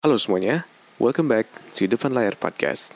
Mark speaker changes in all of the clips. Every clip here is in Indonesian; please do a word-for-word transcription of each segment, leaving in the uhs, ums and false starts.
Speaker 1: Halo semuanya, welcome back to Depan Layar Podcast.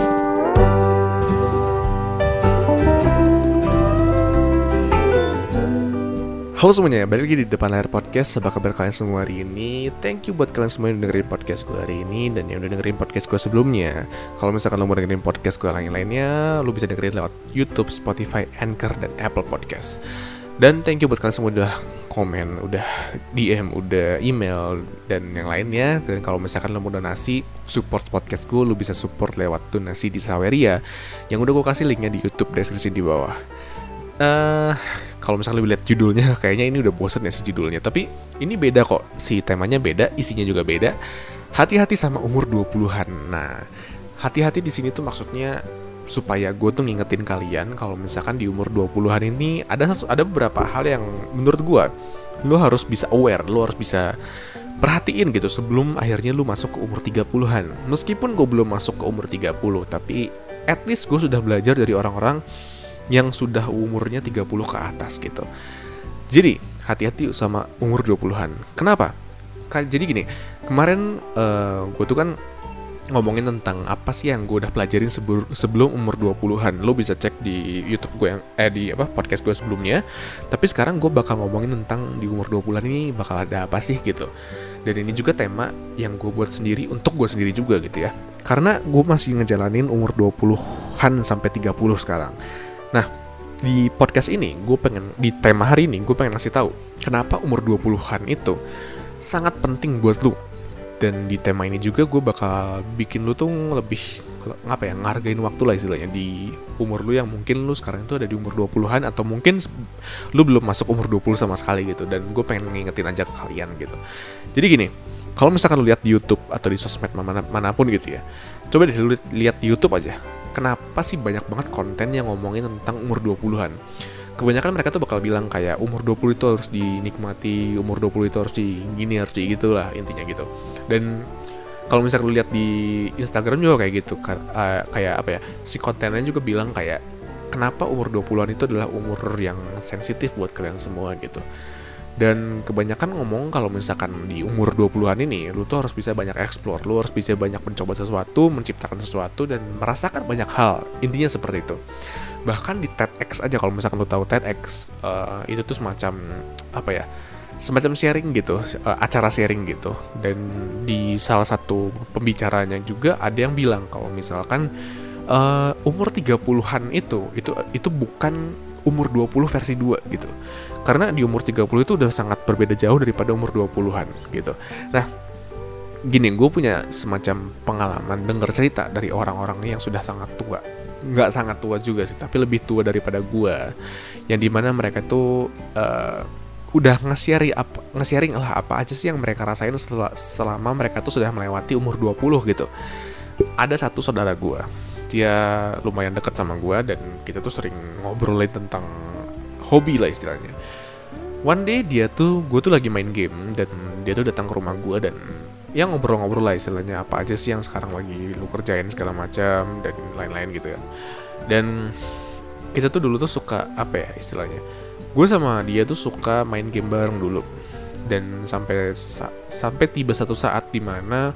Speaker 1: Halo semuanya, balik lagi di Depan Layar Podcast. Apa kabar kalian semua hari ini? Thank you buat kalian semua yang udah dengerin podcast gue hari ini dan yang udah dengerin podcast gue sebelumnya. Kalau misalkan lo mau dengerin podcast gue lain-lainnya, lo bisa dengerin lewat YouTube, Spotify, Anchor, dan Apple Podcast. Dan thank you buat kalian semua udah komen, udah D M, udah email, dan yang lainnya. Dan kalau misalkan lo mau donasi, support podcast gue, lo bisa support lewat donasi di Saweria yang udah gue kasih linknya di YouTube deskripsi di bawah. Eh, uh, kalau misalkan lo lihat judulnya, kayaknya ini udah bosen ya si judulnya. Tapi ini beda kok, si temanya beda, isinya juga beda. Hati-hati sama umur dua puluhan. Nah, hati-hati di sini tuh maksudnya supaya gue tuh ngingetin kalian kalau misalkan di umur dua puluhan ini ada ada beberapa hal yang menurut gue lo harus bisa aware, lo harus bisa perhatiin gitu sebelum akhirnya lo masuk ke umur tiga puluhan. Meskipun gue belum masuk ke umur tiga puluh, tapi at least gue sudah belajar dari orang-orang yang sudah umurnya tiga puluh ke atas gitu. Jadi hati-hati sama umur dua puluhan. Kenapa? Jadi gini, kemarin uh, gue tuh kan ngomongin tentang apa sih yang gue udah pelajarin sebelum, sebelum umur dua puluhan. Lo bisa cek di YouTube gue yang eh di apa podcast gue sebelumnya. Tapi sekarang gue bakal ngomongin tentang di umur dua puluhan ini bakal ada apa sih gitu. Dan ini juga tema yang gue buat sendiri untuk gue sendiri juga gitu ya. Karena gue masih ngejalanin umur dua puluhan sampai tiga puluh sekarang. Nah, di podcast ini gue pengen di tema hari ini gue pengen ngasih tahu kenapa umur dua puluhan itu sangat penting buat lo. Dan di tema ini juga gue bakal bikin lu tuh lebih ngapa ya, ngargain waktu lah istilahnya di umur lu yang mungkin lu sekarang itu ada di umur dua puluhan atau mungkin lu belum masuk umur dua puluh sama sekali gitu. Dan gue pengen ngingetin aja ke kalian gitu. Jadi gini, kalau misalkan lu lihat di YouTube atau di sosmed mana, manapun gitu ya, coba deh lu lihat di YouTube aja. Kenapa sih banyak banget konten yang ngomongin tentang umur dua puluhan? Kebanyakan mereka tuh bakal bilang kayak umur dua puluh itu harus dinikmati, umur dua puluh itu harus di gini, harus di gitu lah intinya gitu. Dan kalau misalnya lu lihat di Instagram juga kayak gitu, uh, kayak apa ya, si kontennya juga bilang kayak kenapa umur dua puluhan itu adalah umur yang sensitif buat kalian semua gitu. Dan kebanyakan ngomong kalau misalkan di umur dua puluhan ini lu tuh harus bisa banyak explore, lu harus bisa banyak mencoba sesuatu, menciptakan sesuatu dan merasakan banyak hal. Intinya seperti itu. Bahkan di TEDx aja, kalau misalkan lu tahu TEDx, uh, itu tuh semacam apa ya? Semacam sharing gitu, uh, acara sharing gitu. Dan di salah satu pembicaranya juga ada yang bilang kalau misalkan uh, umur tiga puluhan itu itu itu bukan umur dua puluh versi dua gitu. Karena di umur tiga puluh itu udah sangat berbeda jauh daripada umur dua puluhan gitu. Nah, gini, gue punya semacam pengalaman dengar cerita dari orang-orang yang sudah sangat tua. Nggak sangat tua juga sih, tapi lebih tua daripada gue. Yang dimana mereka tuh uh, udah nge-sharing apa, nge-sharing lah apa aja sih yang mereka rasain setelah, selama mereka tuh sudah melewati umur dua puluh gitu. Ada satu saudara gue, dia lumayan dekat sama gue dan kita tuh sering ngobrolin tentang hobi lah istilahnya. One day dia tuh, gue tuh lagi main game dan dia tuh datang ke rumah gue dan ya ngobrol-ngobrol lah istilahnya apa aja sih yang sekarang lagi lu kerjain segala macam dan lain-lain gitu ya. Dan kita tuh dulu tuh suka apa ya istilahnya, gue sama dia tuh suka main game bareng dulu. Dan sampai sa- sampai tiba satu saat dimana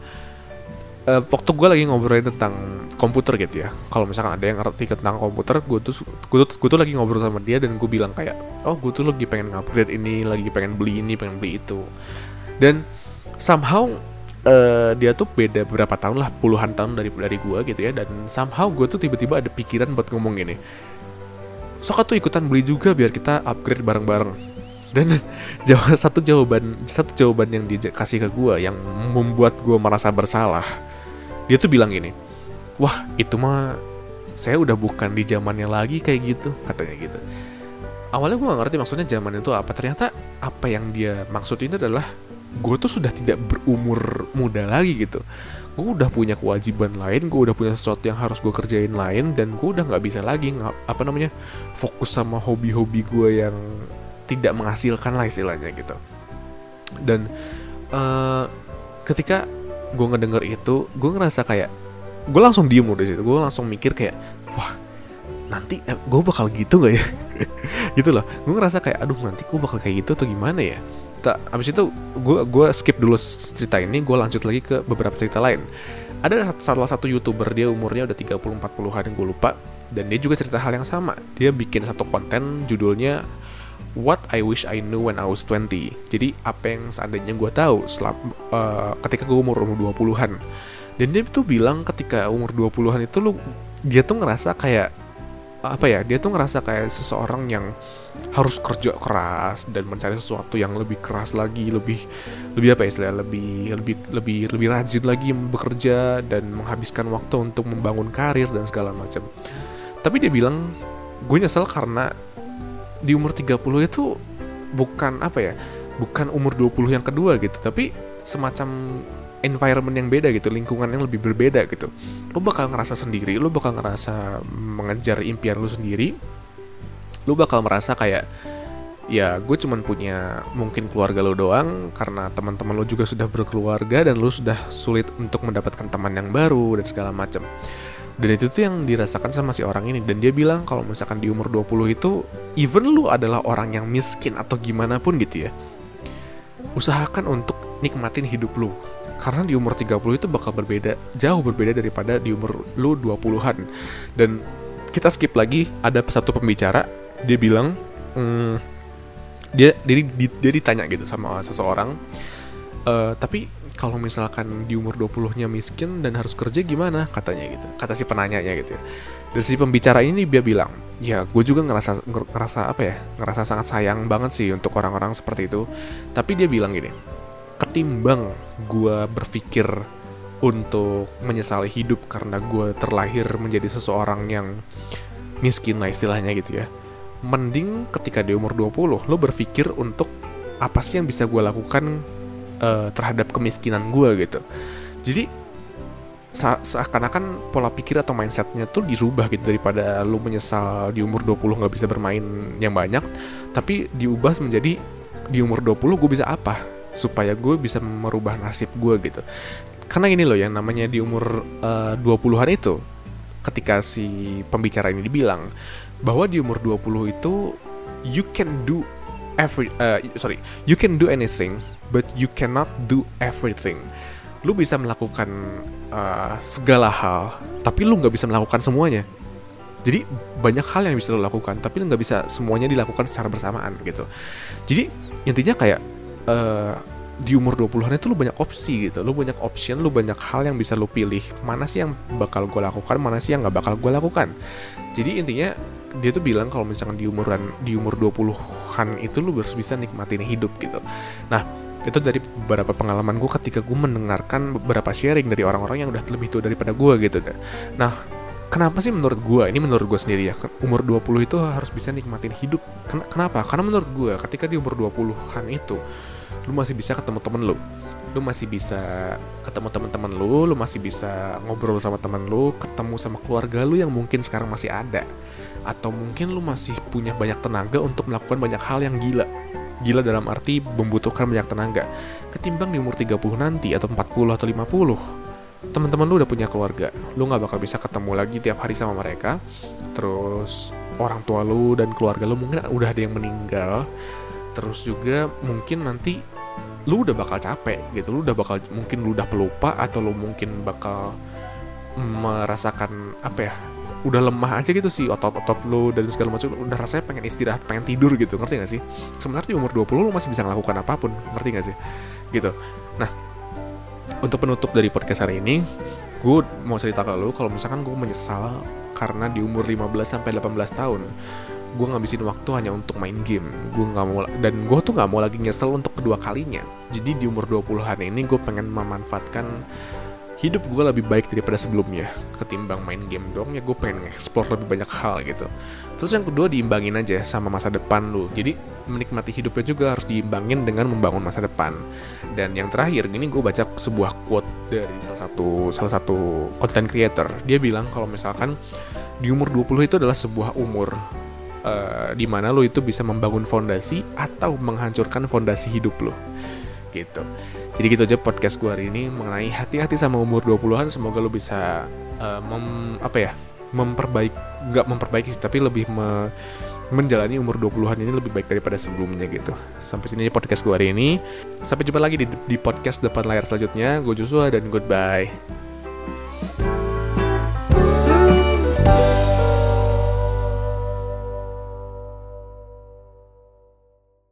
Speaker 1: Uh, waktu gue lagi ngobrolin tentang komputer gitu ya. Kalau misalkan ada yang ngerti tentang komputer, gue tuh gue tuh, gue tuh lagi ngobrol sama dia dan gue bilang kayak, oh gue tuh lagi pengen upgrade ini, lagi pengen beli ini, pengen beli itu. Dan somehow uh, dia tuh beda berapa tahun lah, puluhan tahun dari dari gue gitu ya. Dan somehow gue tuh tiba-tiba ada pikiran buat ngomong gini, sok tuh ikutan beli juga biar kita upgrade bareng-bareng. Dan jawab, satu jawaban satu jawaban yang dia kasih ke gue yang membuat gue merasa bersalah. Dia tuh bilang gini, wah itu mah saya udah bukan di zamannya lagi kayak gitu, katanya gitu. Awalnya gue gak ngerti maksudnya zaman itu apa. Ternyata apa yang dia maksud itu adalah gue tuh sudah tidak berumur muda lagi gitu. Gue udah punya kewajiban lain, gue udah punya sesuatu yang harus gue kerjain lain, dan gue udah gak bisa lagi ng- apa namanya fokus sama hobi-hobi gue yang tidak menghasilkan lah istilahnya gitu. Dan uh, ketika gue ngedenger itu, gue ngerasa kayak gue langsung diem udah situ. Gue langsung mikir kayak, wah nanti eh, gue bakal gitu nggak ya? gitu loh. Gue ngerasa kayak aduh nanti gue bakal kayak gitu atau gimana ya. Tak, abis itu gue gue skip dulu cerita ini, gue lanjut lagi ke beberapa cerita lain. Ada salah satu YouTuber, dia umurnya udah tiga puluh empat puluhan, gue lupa, dan dia juga cerita hal yang sama. Dia bikin satu konten judulnya What I Wish I Knew When I Was twenty. Jadi apa yang seandainya gue tahu setelah uh, ketika gue umur umur dua puluhan. Dan dia tuh bilang ketika umur dua puluhan itu lu dia tuh ngerasa kayak apa ya? Dia tuh ngerasa kayak seseorang yang harus kerja keras dan mencari sesuatu yang lebih keras lagi, lebih lebih apa ya istilahnya, lebih lebih lebih lebih rajin lagi bekerja dan menghabiskan waktu untuk membangun karir dan segala macam. Tapi dia bilang, gue nyesel karena di umur tiga puluh itu bukan apa ya, bukan umur dua puluh yang kedua gitu, tapi semacam environment yang beda gitu, lingkungan yang lebih berbeda gitu. Lo bakal ngerasa sendiri, lo bakal ngerasa mengejar impian lo sendiri. Lo bakal merasa kayak ya gue cuman punya mungkin keluarga lo doang, karena teman-teman lo juga sudah berkeluarga dan lo sudah sulit untuk mendapatkan teman yang baru dan segala macam. Dan itu tuh yang dirasakan sama si orang ini. Dan dia bilang kalau misalkan di umur dua puluh itu, even lu adalah orang yang miskin atau gimana pun gitu ya, usahakan untuk nikmatin hidup lu. Karena di umur tiga puluh itu bakal berbeda, jauh berbeda daripada di umur lu dua puluhan. Dan kita skip lagi, ada satu pembicara, dia bilang, hmm, dia, dia, dia, dia ditanya gitu sama seseorang, e, tapi kalau misalkan di umur dua puluh-nya miskin dan harus kerja gimana, katanya gitu. Kata si penanyanya gitu ya. Dan si pembicara ini dia bilang, ya gue juga ngerasa ngerasa apa ya, ngerasa sangat sayang banget sih untuk orang-orang seperti itu. Tapi dia bilang gini, ketimbang gue berpikir untuk menyesali hidup karena gue terlahir menjadi seseorang yang miskin lah istilahnya gitu ya, mending ketika di umur dua puluh lo berpikir untuk apa sih yang bisa gue lakukan uh, terhadap kemiskinan gue gitu. Jadi se- seakan-akan pola pikir atau mindsetnya tuh dirubah gitu, daripada lo menyesal di umur dua puluh gak bisa bermain yang banyak, tapi diubah menjadi di umur dua puluh gue bisa apa supaya gue bisa merubah nasib gue gitu. Karena ini loh yang namanya di umur uh, dua puluhan itu, ketika si pembicara ini dibilang bahwa di umur dua puluh itu you can do every uh, sorry you can do anything but you cannot do everything. Lu bisa melakukan uh, segala hal, tapi lu nggak bisa melakukan semuanya. Jadi banyak hal yang bisa lu lakukan, tapi lu nggak bisa semuanya dilakukan secara bersamaan gitu. Jadi intinya kayak uh, di umur dua puluhan itu lu banyak opsi gitu, lu banyak option, lu banyak hal yang bisa lu pilih. Mana sih yang bakal gue lakukan, mana sih yang nggak bakal gue lakukan. Jadi intinya dia tuh bilang kalau misalkan di umuran di umur dua puluhan itu lu harus bisa nikmatin hidup gitu. Nah, itu dari beberapa pengalaman gue ketika gue mendengarkan beberapa sharing dari orang-orang yang udah lebih tua daripada gue gitu. Nah, kenapa sih menurut gue, ini menurut gue sendiri ya, umur dua puluh itu harus bisa nikmatin hidup. Ken- kenapa? Karena menurut gue ketika di umur dua puluhan itu lu masih bisa ketemu temen lu, lu masih bisa ketemu teman-teman lu, lu masih bisa ngobrol sama teman lu, ketemu sama keluarga lu yang mungkin sekarang masih ada, atau mungkin lu masih punya banyak tenaga untuk melakukan banyak hal yang gila. Gila dalam arti membutuhkan banyak tenaga. Ketimbang di umur tiga puluh nanti atau empat puluh atau lima puluh, teman-teman lu udah punya keluarga, lu nggak bakal bisa ketemu lagi tiap hari sama mereka. Terus orang tua lu dan keluarga lu mungkin udah ada yang meninggal. Terus juga mungkin nanti lu udah bakal capek gitu, lu udah bakal mungkin lu udah pelupa, atau lu mungkin bakal merasakan apa ya, udah lemah aja gitu sih otot-otot lu dan segala macam, udah rasanya pengen istirahat, pengen tidur gitu, ngerti gak sih? Sebenarnya di umur dua puluh lu masih bisa melakukan apapun, ngerti gak sih? Gitu. Nah, untuk penutup dari podcast hari ini, gue mau cerita ke lu kalau misalkan gue menyesal karena di umur lima belas sampai delapan belas tahun gue ngabisin waktu hanya untuk main game. Gue nggak mau, dan gue tuh nggak mau lagi nyesel untuk kedua kalinya. Jadi di umur dua puluhan ini gue pengen memanfaatkan hidup gue lebih baik daripada sebelumnya. Ketimbang main game dong, ya gue pengen explore lebih banyak hal gitu. Terus yang kedua, diimbangin aja sama masa depan lu. Jadi menikmati hidupnya juga harus diimbangin dengan membangun masa depan. Dan yang terakhir, ini gue baca sebuah quote dari salah satu salah satu content creator. Dia bilang kalau misalkan di umur dua puluh itu adalah sebuah umur uh, di mana lu itu bisa membangun fondasi atau menghancurkan fondasi hidup lu. Gitu. Jadi gitu aja podcast gue hari ini mengenai hati-hati sama umur dua puluhan. Semoga lu bisa uh, mem, apa ya, memperbaiki, nggak memperbaiki sih, tapi lebih me, menjalani umur dua puluhan ini lebih baik daripada sebelumnya gitu. Sampai sini aja podcast gue hari ini. Sampai jumpa lagi di, di podcast depan layar selanjutnya. Gue Joshua dan goodbye.